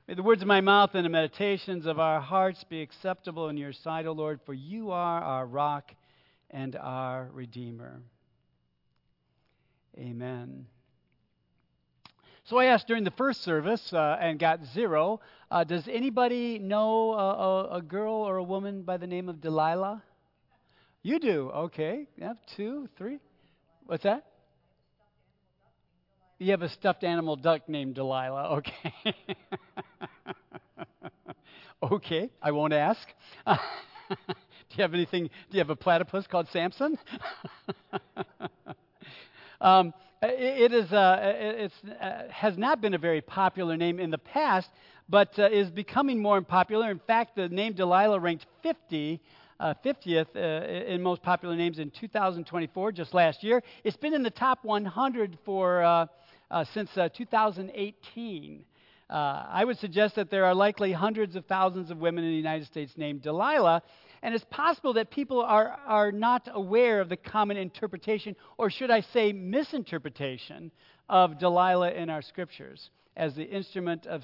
May the words of my mouth and the meditations of our hearts be acceptable in your sight, O Lord, for you are our rock and our Redeemer. Amen. So I asked during the first service and got 0. Does anybody know a girl or a woman by the name of Delilah? You do. Okay. Yeah, 2, 3. What's that? You have a stuffed animal duck named Delilah. Okay. Okay. I won't ask. Do you have anything? Do you have a platypus called Samson? It has not been a very popular name in the past, but is becoming more popular. In fact, the name Delilah ranked 50th in most popular names in 2024, just last year. It's been in the top 100 since 2018. I would suggest that there are likely hundreds of thousands of women in the United States named Delilah, and it's possible that people are not aware of the common interpretation, or should I say misinterpretation, of Delilah in our scriptures as the instrument of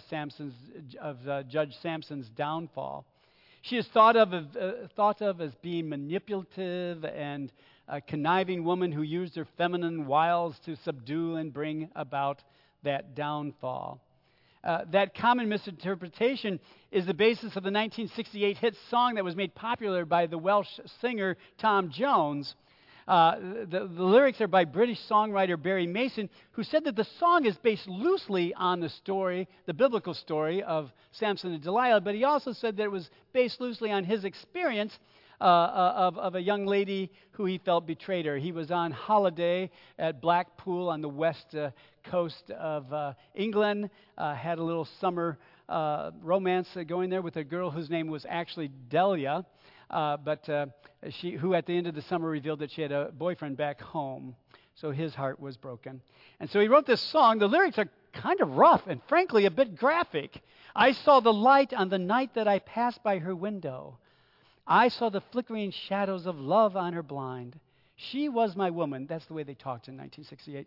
Judge Samson's downfall. She is thought of as being manipulative and a conniving woman who used her feminine wiles to subdue and bring about that downfall. That common misinterpretation is the basis of the 1968 hit song that was made popular by the Welsh singer Tom Jones. The lyrics are by British songwriter Barry Mason, who said that the song is based loosely on the biblical story of Samson and Delilah, but he also said that it was based loosely on his experience of a young lady who he felt betrayed her. He was on holiday at Blackpool on the west coast of England, had a little summer romance going there with a girl whose name was actually Delia, but who at the end of the summer revealed that she had a boyfriend back home. So his heart was broken. And so he wrote this song. The lyrics are kind of rough and frankly a bit graphic. I saw the light on the night that I passed by her window. I saw the flickering shadows of love on her blind. She was my woman. That's the way they talked in 1968.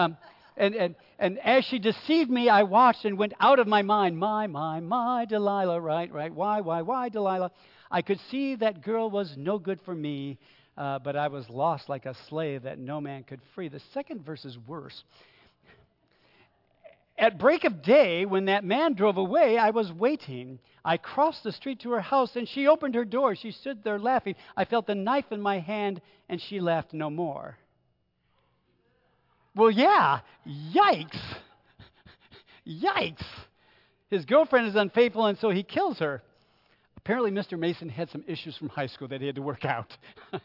And as she deceived me, I watched and went out of my mind. My, Delilah, right. Why, Delilah? I could see that girl was no good for me, but I was lost like a slave that no man could free. The second verse is worse. At break of day, when that man drove away, I was waiting. I crossed the street to her house, and she opened her door. She stood there laughing. I felt the knife in my hand, and she laughed no more. Well, yeah, yikes. Yikes. His girlfriend is unfaithful, and so he kills her. Apparently, Mr. Mason had some issues from high school that he had to work out.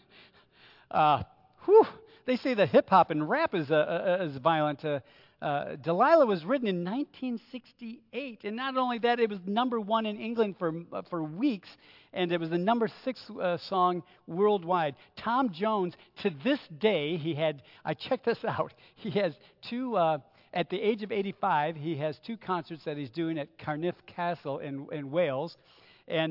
They say that hip-hop and rap is violent. Delilah was written in 1968, and not only that, it was number 1 in England for weeks, and it was the number 6 song worldwide. Tom Jones, to this day, I checked this out, he has 2, at the age of 85, he has 2 concerts that he's doing at Cardiff Castle in Wales, and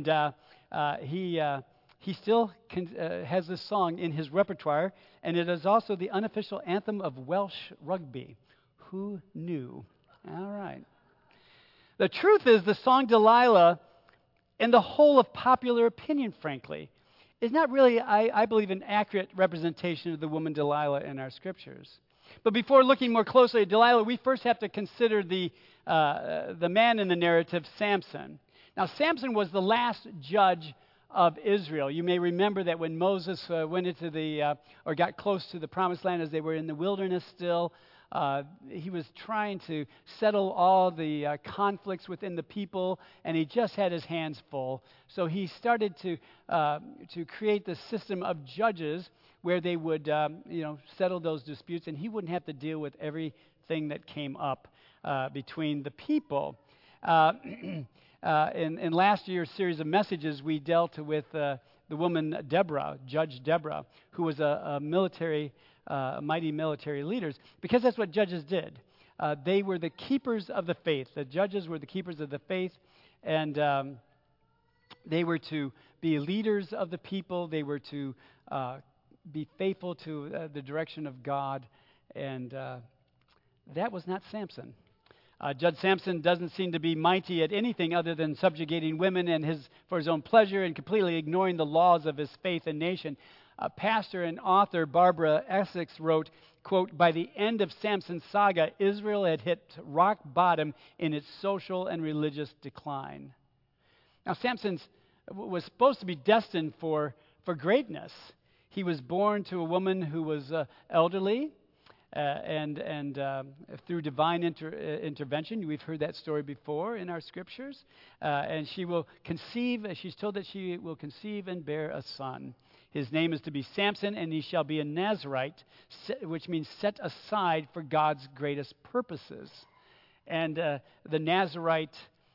he still has this song in his repertoire, and it is also the unofficial anthem of Welsh rugby. Who knew? All right. The truth is, the song Delilah, and the whole of popular opinion, frankly, is not really, I believe, an accurate representation of the woman Delilah in our scriptures. But before looking more closely at Delilah, we first have to consider the man in the narrative, Samson. Now, Samson was the last judge of Israel. You may remember that when Moses went into or got close to the promised land as they were in the wilderness still, he was trying to settle all the conflicts within the people, and he just had his hands full. So he started to create the system of judges where they would settle those disputes, and he wouldn't have to deal with everything that came up between the people. In last year's series of messages, we dealt with the woman Deborah, Judge Deborah, who was a mighty military leaders, because that's what judges did. They were the keepers of the faith. The judges were the keepers of the faith, and they were to be leaders of the people. They were to be faithful to the direction of God, and that was not Samson. Judge Samson doesn't seem to be mighty at anything other than subjugating women for his own pleasure and completely ignoring the laws of his faith and nation. Pastor and author Barbara Essex wrote, quote, "By the end of Samson's saga, Israel had hit rock bottom in its social and religious decline." Now, Samson was supposed to be destined for greatness. He was born to a woman who was elderly, and through divine intervention, we've heard that story before in our scriptures, and she will conceive, she's told that she will conceive and bear a son. His name is to be Samson, and he shall be a Nazarite, which means set aside for God's greatest purposes. And as a Nazarite,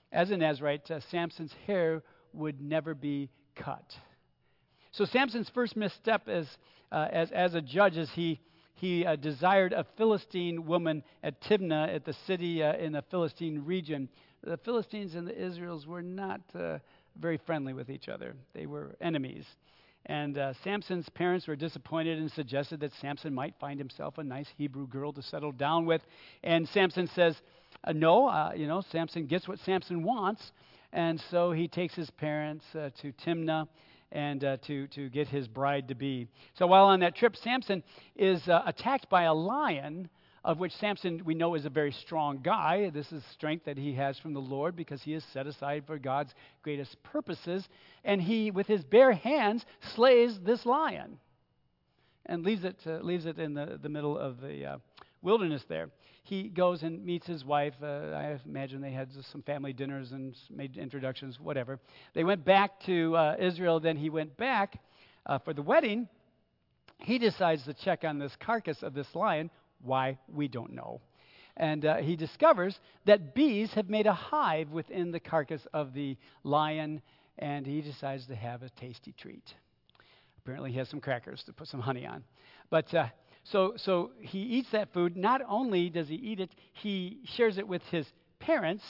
Samson's hair would never be cut. So Samson's first misstep as a judge is he desired a Philistine woman at Timnah, at the city in the Philistine region. The Philistines and the Israels were not very friendly with each other. They were enemies. And Samson's parents were disappointed and suggested that Samson might find himself a nice Hebrew girl to settle down with. And Samson says, no, Samson gets what Samson wants. And so he takes his parents to Timnah and to get his bride-to-be. So while on that trip, Samson is attacked by a lion, of which Samson, we know, is a very strong guy. This is strength that he has from the Lord because he is set aside for God's greatest purposes. And he, with his bare hands, slays this lion and leaves it in the middle of the wilderness there. He goes and meets his wife. I imagine they had some family dinners and made introductions, whatever. They went back to Israel. Then he went back for the wedding. He decides to check on this carcass of this lion. Why, we don't know. And he discovers that bees have made a hive within the carcass of the lion, and he decides to have a tasty treat. Apparently he has some crackers to put some honey on. But so he eats that food. Not only does he eat it, he shares it with his parents,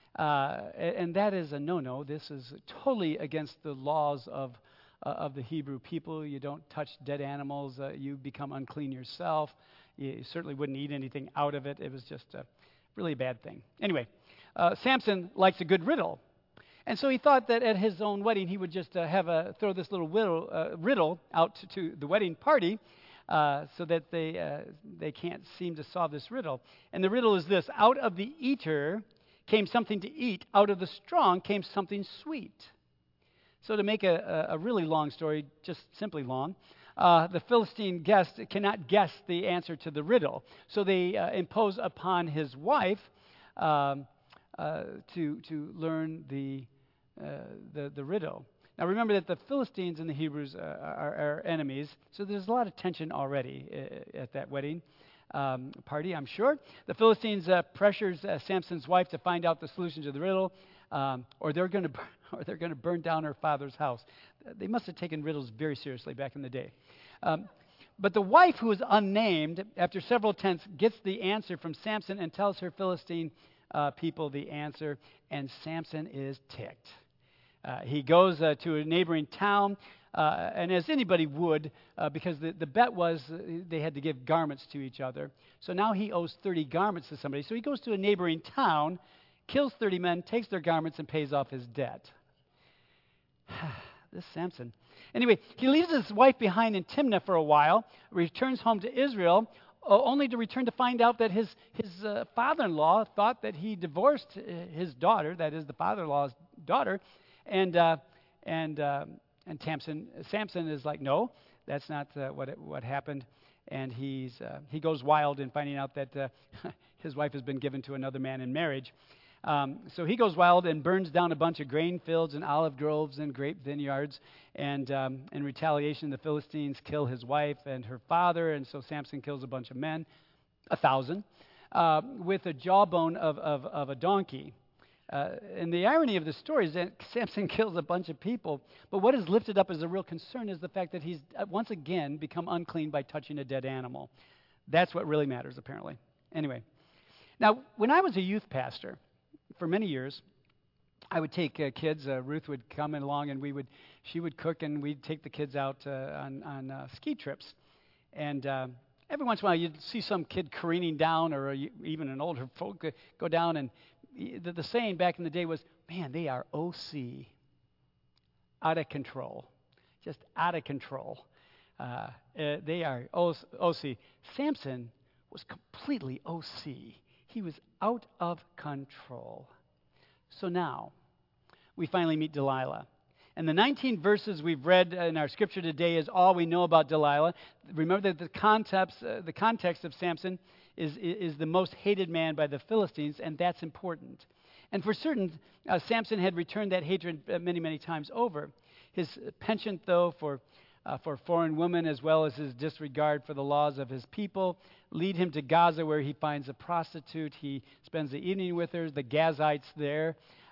and that is a no-no. This is totally against the laws of the Hebrew people. You don't touch dead animals. You become unclean yourself. You certainly wouldn't eat anything out of it. It was just a really bad thing. Anyway, Samson likes a good riddle. And so he thought that at his own wedding he would just throw this little riddle out to the wedding party so that they can't seem to solve this riddle. And the riddle is this: out of the eater came something to eat. Out of the strong came something sweet. So to make a really long story, just simply long, the Philistine guest cannot guess the answer to the riddle. So they impose upon his wife to learn the riddle. Now remember that the Philistines and the Hebrews are enemies, so there's a lot of tension already at that wedding party, I'm sure. The Philistines pressures Samson's wife to find out the solution to the riddle, or they're going to burn down her father's house. They must have taken riddles very seriously back in the day. But the wife, who is unnamed, after several attempts, gets the answer from Samson and tells her Philistine people the answer, and Samson is ticked. He goes to a neighboring town, and as anybody would, because the bet was they had to give garments to each other. So now he owes 30 garments to somebody. So he goes to a neighboring town, kills 30 men, takes their garments, and pays off his debt. This Samson. Anyway, he leaves his wife behind in Timnah for a while, returns home to Israel, only to return to find out that his father-in-law thought that he divorced his daughter, that is the father-in-law's daughter, and Samson is like, no, that's not what happened, and he goes wild in finding out that his wife has been given to another man in marriage. So he goes wild and burns down a bunch of grain fields and olive groves and grape vineyards. And in retaliation, the Philistines kill his wife and her father. And so Samson kills a bunch of men, 1,000, with a jawbone of a donkey. And the irony of the story is that Samson kills a bunch of people. But what is lifted up as a real concern is the fact that he's once again become unclean by touching a dead animal. That's what really matters, apparently. Anyway, now, when I was a youth pastor, for many years, I would take kids. Ruth would come along, and she would cook, and we'd take the kids out on ski trips. And every once in a while you'd see some kid careening down, or even an older folk go down, and the saying back in the day was, man, they are OC, out of control, just out of control. They are OC. Samson was completely OC. He was out of control. So now, we finally meet Delilah. And the 19 verses we've read in our scripture today is all we know about Delilah. Remember that the context of Samson is the most hated man by the Philistines, and that's important. And for certain, Samson had returned that hatred many, many times over. His penchant, though, for foreign women, as well as his disregard for the laws of his people, lead him to Gaza, where he finds a prostitute. He spends the evening with her. The Gazites there,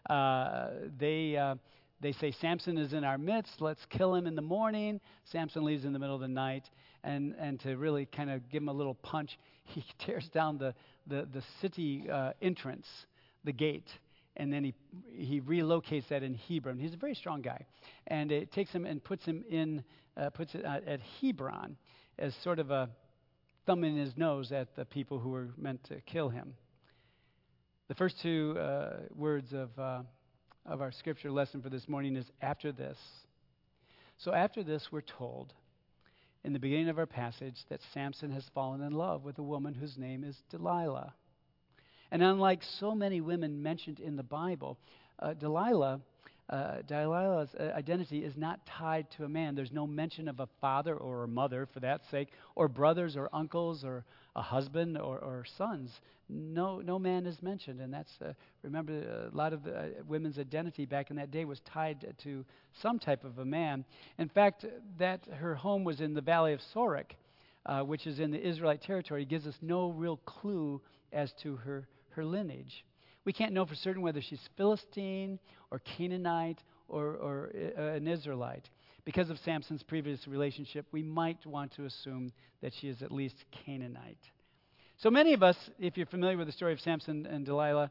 they say, Samson is in our midst. Let's kill him in the morning. Samson leaves in the middle of the night. And to really kind of give him a little punch, he tears down the city entrance, the gate. And then he relocates that in Hebron. He's a very strong guy. And it takes him and puts it at Hebron as sort of a thumb in his nose at the people who were meant to kill him. The first two words of our scripture lesson for this morning is after this. So after this, we're told in the beginning of our passage that Samson has fallen in love with a woman whose name is Delilah. And unlike so many women mentioned in the Bible, Delilah's identity is not tied to a man. There's no mention of a father or a mother, for that sake, or brothers or uncles or a husband or sons. No man is mentioned, and that's remember a lot of the women's identity back in that day was tied to some type of a man. In fact, that her home was in the valley of Sorek, which is in the Israelite territory, gives us no real clue as to her lineage. We can't know for certain whether she's Philistine or Canaanite or an Israelite. Because of Samson's previous relationship, we might want to assume that she is at least Canaanite. So many of us, if you're familiar with the story of Samson and Delilah,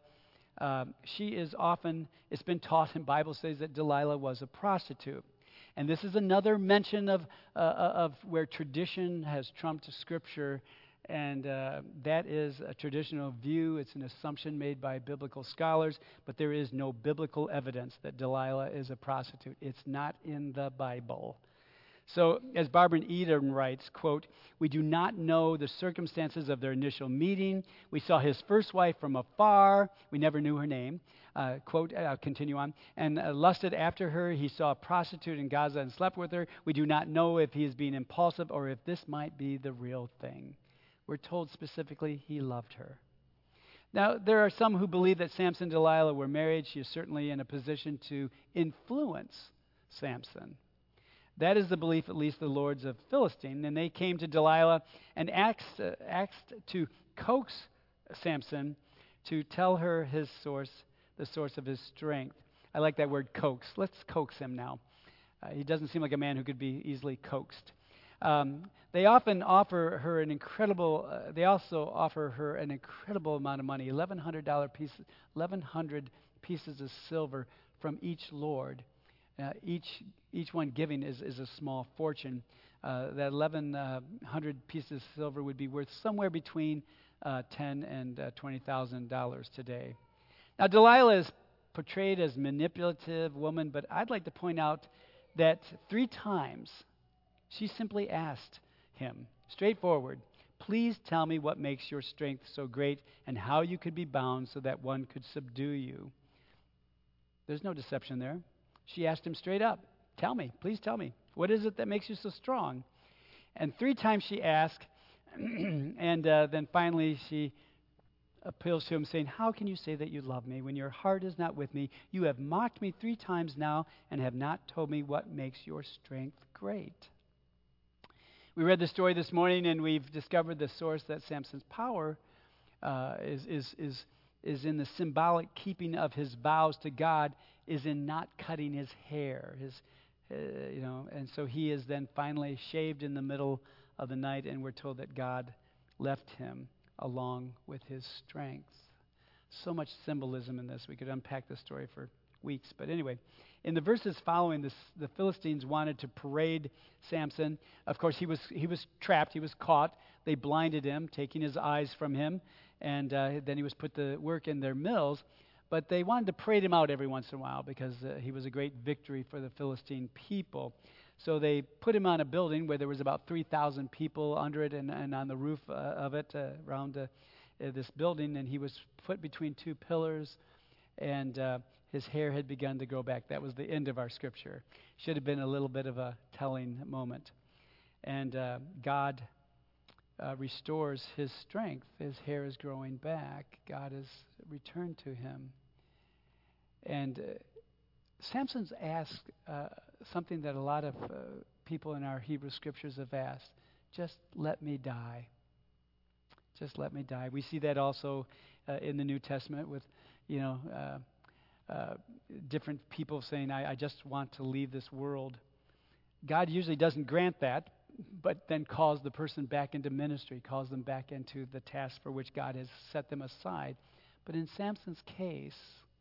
it's been taught in Bible studies that Delilah was a prostitute. And this is another mention of where tradition has trumped Scripture. And that is a traditional view. It's an assumption made by biblical scholars, but there is no biblical evidence that Delilah is a prostitute. It's not in the Bible. So, as Barbara Eden writes, quote, we do not know the circumstances of their initial meeting. We saw his first wife from afar. We never knew her name. Quote, I'll continue on. And lusted after her. He saw a prostitute in Gaza and slept with her. We do not know if he is being impulsive or if this might be the real thing. We're told specifically he loved her. Now, there are some who believe that Samson and Delilah were married. She is certainly in a position to influence Samson. That is the belief, at least, the lords of Philistine. And they came to Delilah and asked to coax Samson to tell her his source, the source of his strength. I like that word, coax. Let's coax him now. He doesn't seem like a man who could be easily coaxed. They often offer her an incredible. They also offer her an incredible amount of money, $1,100 pieces of silver from each lord. Each one giving is a small fortune. That 1,100 pieces of silver would be worth somewhere between $10,000 and $20,000 today. Now, Delilah is portrayed as a manipulative woman, but I'd like to point out that 3 times she simply asked him, straightforward, please tell me what makes your strength so great and how you could be bound so that one could subdue you. There's no deception there. She asked him straight up, tell me, please tell me, what is it that makes you so strong? And 3 times she asked, and then finally she appeals to him saying, how can you say that you love me when your heart is not with me? You have mocked me 3 times now and have not told me what makes your strength great. We read the story this morning, and we've discovered the source that Samson's power is in the symbolic keeping of his vows to God, is in not cutting his hair. And so he is then finally shaved in the middle of the night, and we're told that God left him along with his strength. So much symbolism in this. We could unpack the story for weeks. But anyway, in the verses following this, the Philistines wanted to parade Samson. Of course, he was trapped. He was caught. They blinded him, taking his eyes from him, and then he was put to work in their mills. But they wanted to parade him out every once in a while because he was a great victory for the Philistine people. So they put him on a building where there was about 3,000 people under it and on the roof of it around this building. And he was put between two pillars, and his hair had begun to grow back. That was the end of our scripture. Should have been a little bit of a telling moment. And God restores his strength. His hair is growing back. God has returned to him. And Samson's asked something that a lot of people in our Hebrew scriptures have asked. Just let me die. Just let me die. We see that also in the New Testament with, different people saying, I just want to leave this world. God usually doesn't grant that, but then calls the person back into ministry, calls them back into the task for which God has set them aside. But in Samson's case,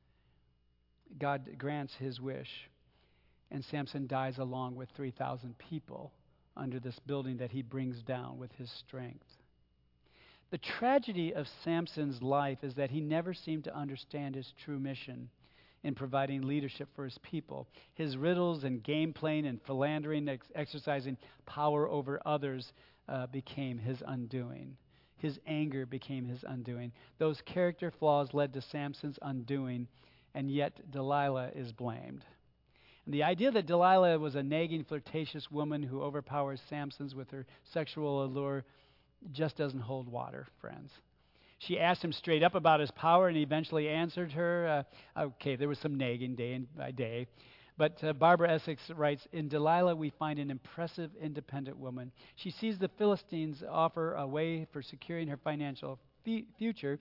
God grants his wish, and Samson dies along with 3,000 people under this building that he brings down with his strength. The tragedy of Samson's life is that he never seemed to understand his true mission in providing leadership for his people. His riddles and game playing and philandering, exercising power over others became his undoing. His anger became his undoing. Those character flaws led to Samson's undoing, and yet Delilah is blamed. And the idea that Delilah was a nagging, flirtatious woman who overpowers Samson's with her sexual allure just doesn't hold water, friends. She asked him straight up about his power, and he eventually answered her. Okay, there was some nagging day by day. But Barbara Essex writes, in Delilah we find an impressive, independent woman. She sees the Philistines offer a way for securing her financial future,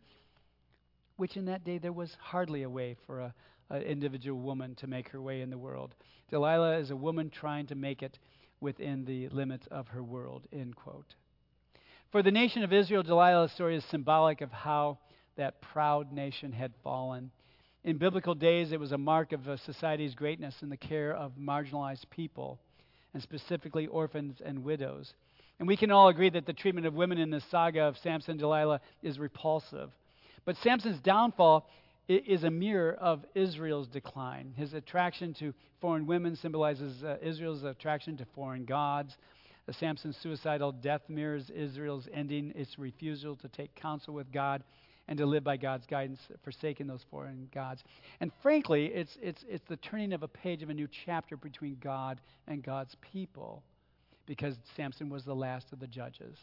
which in that day there was hardly a way for an individual woman to make her way in the world. Delilah is a woman trying to make it within the limits of her world, end quote. For the nation of Israel, Delilah's story is symbolic of how that proud nation had fallen. In biblical days, it was a mark of a society's greatness in the care of marginalized people, and specifically orphans and widows. And we can all agree that the treatment of women in the saga of Samson and Delilah is repulsive. But Samson's downfall is a mirror of Israel's decline. His attraction to foreign women symbolizes Israel's attraction to foreign gods. Samson's suicidal death mirrors Israel's ending its refusal to take counsel with God and to live by God's guidance, forsaking those foreign gods. And frankly, it's the turning of a page of a new chapter between God and God's people, because Samson was the last of the judges.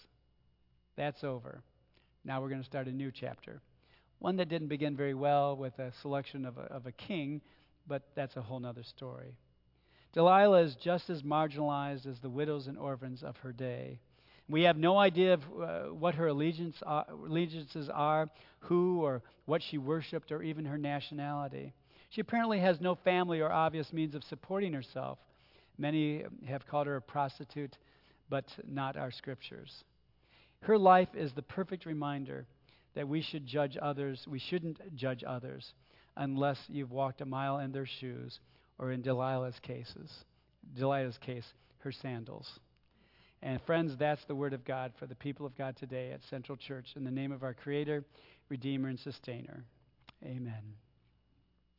That's over. Now we're going to start a new chapter. One that didn't begin very well with a selection of a king, but that's a whole other story. Delilah is just as marginalized as the widows and orphans of her day. We have no idea of what her allegiances are, who or what she worshipped, or even her nationality. She apparently has no family or obvious means of supporting herself. Many have called her a prostitute, but not our scriptures. Her life is the perfect reminder that we shouldn't judge others unless you've walked a mile in their shoes, or in Delilah's case, her sandals. And friends, that's the word of God for the people of God today at Central Church, in the name of our Creator, Redeemer, and Sustainer. Amen.